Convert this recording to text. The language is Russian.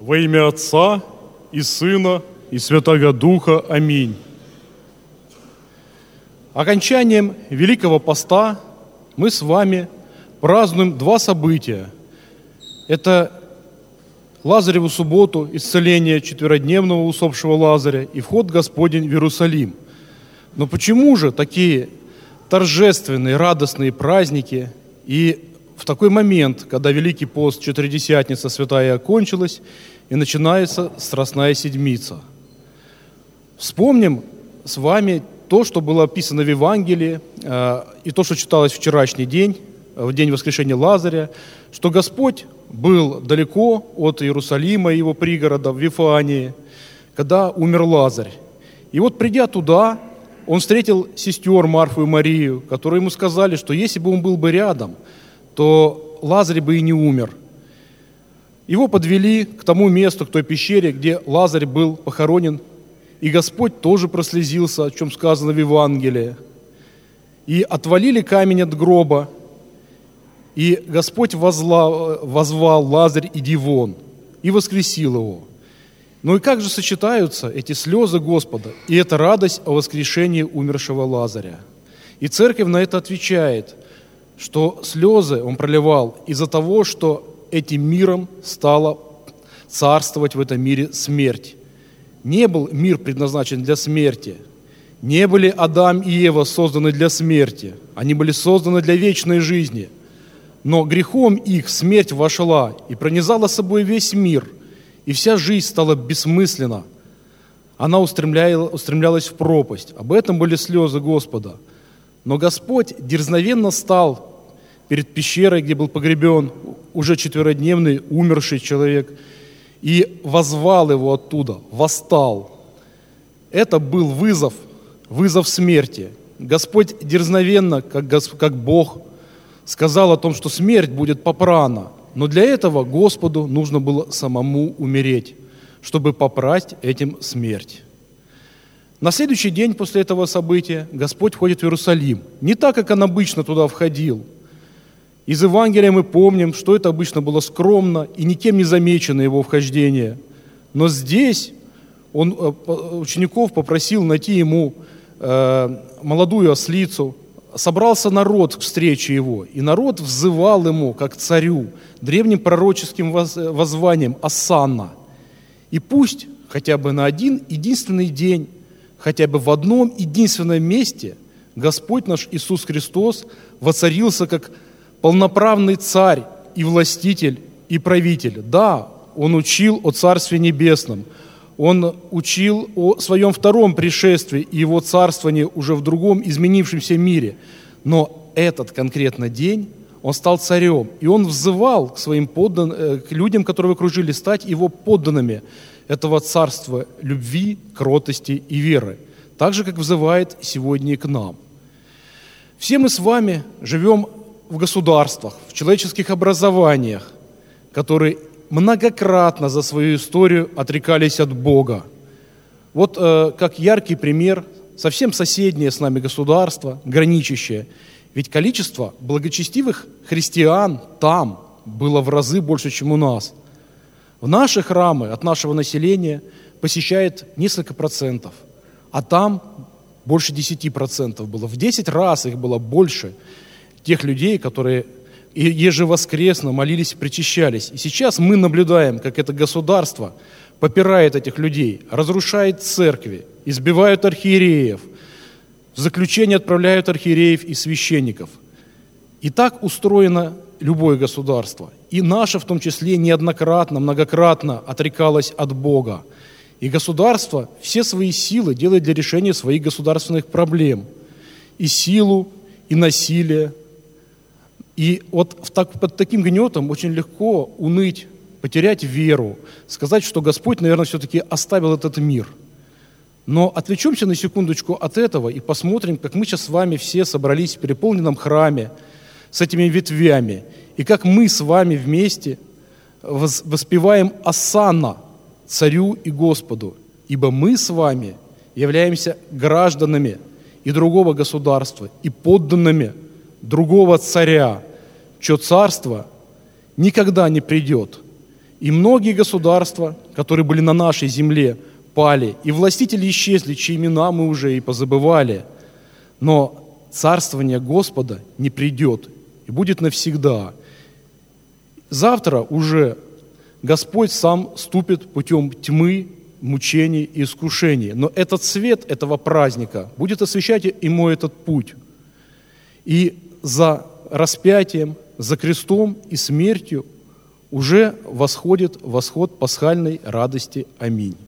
Во имя Отца и Сына и Святаго Духа. Аминь. Окончанием Великого Поста мы с вами празднуем два события. Это Лазареву субботу, исцеление четверодневного усопшего Лазаря и вход Господень в Иерусалим. Но почему же такие торжественные, радостные праздники и в такой момент, когда Великий пост, Четыредесятница святая окончилась, и начинается Страстная Седмица? Вспомним с вами то, что было описано в Евангелии, и то, что читалось в вчерашний день, в день воскрешения Лазаря, что Господь был далеко от Иерусалима и его пригорода, в Вифании, когда умер Лазарь. И вот, придя туда, он встретил сестер Марфу и Марию, которые ему сказали, что если бы он был бы рядом, то Лазарь бы и не умер. Его подвели к тому месту, к той пещере, где Лазарь был похоронен, и Господь тоже прослезился, о чем сказано в Евангелии. И отвалили камень от гроба, и Господь воззвал: «Лазарь, иди вон», и воскресил его. Ну и как же сочетаются эти слезы Господа и эта радость о воскрешении умершего Лазаря? И Церковь на это отвечает, что слезы Он проливал из-за того, что этим миром стала царствовать в этом мире смерть. Не был мир предназначен для смерти. Не были Адам и Ева созданы для смерти. Они были созданы для вечной жизни. Но грехом их смерть вошла и пронизала собой весь мир, и вся жизнь стала бессмысленна. Она устремлялась в пропасть. Об этом были слезы Господа. Но Господь дерзновенно стал перед пещерой, где был погребен уже четверодневный умерший человек, и воззвал его оттуда, восстал. Это был вызов смерти. Господь дерзновенно, как Бог, сказал о том, что смерть будет попрана. Но для этого Господу нужно было самому умереть, чтобы попрать этим смерть. На следующий день после этого события Господь входит в Иерусалим. Не так, как Он обычно туда входил. Из Евангелия мы помним, что это обычно было скромно и никем не замечено Его вхождение. Но здесь Он учеников попросил найти Ему молодую ослицу. Собрался народ к встрече Его, и народ взывал Ему, как царю, древним пророческим воззванием «Осанна». И пусть хотя бы на один единственный день, хотя бы в одном единственном месте Господь наш Иисус Христос воцарился как полноправный царь и властитель и правитель. Да, Он учил о Царстве Небесном, Он учил о Своем втором пришествии и Его царствовании уже в другом изменившемся мире. Но этот конкретно день Он стал царем, и Он взывал к своим подданным, к людям, которые его окружили, стать Его подданными этого царства любви, кротости и веры, так же, как взывает сегодня и к нам. Все мы с вами живем в государствах, в человеческих образованиях, которые многократно за свою историю отрекались от Бога. Вот как яркий пример, совсем соседнее с нами государство, граничащее. Ведь количество благочестивых христиан там было в разы больше, чем у нас. В наши храмы от нашего населения посещает несколько процентов, а там больше 10% было. В 10 раз их было больше тех людей, которые ежевоскресно молились и причащались. И сейчас мы наблюдаем, как это государство попирает этих людей, разрушает церкви, избивают архиереев, в заключение отправляют архиереев и священников. И так устроено любое государство. И наше в том числе неоднократно, многократно отрекалось от Бога. И государство все свои силы делает для решения своих государственных проблем. И силу, и насилие. И вот под таким гнетом очень легко уныть, потерять веру, сказать, что Господь, наверное, все-таки оставил этот мир. Но отвлечемся на секундочку от этого и посмотрим, как мы сейчас с вами все собрались в переполненном храме с этими ветвями, и как мы с вами вместе воспеваем «Осанна» Царю и Господу, ибо мы с вами являемся гражданами и другого государства, и подданными другого царя, чье царство никогда не придет, И многие государства, которые были на нашей земле, пали, и властители исчезли, чьи имена мы уже и позабывали. Но царствование Господа не придет и будет навсегда. Завтра уже Господь сам ступит путем тьмы, мучений и искушений. Но этот свет этого праздника будет освещать ему этот путь. И за распятием, за крестом и смертью уже восходит восход пасхальной радости. Аминь.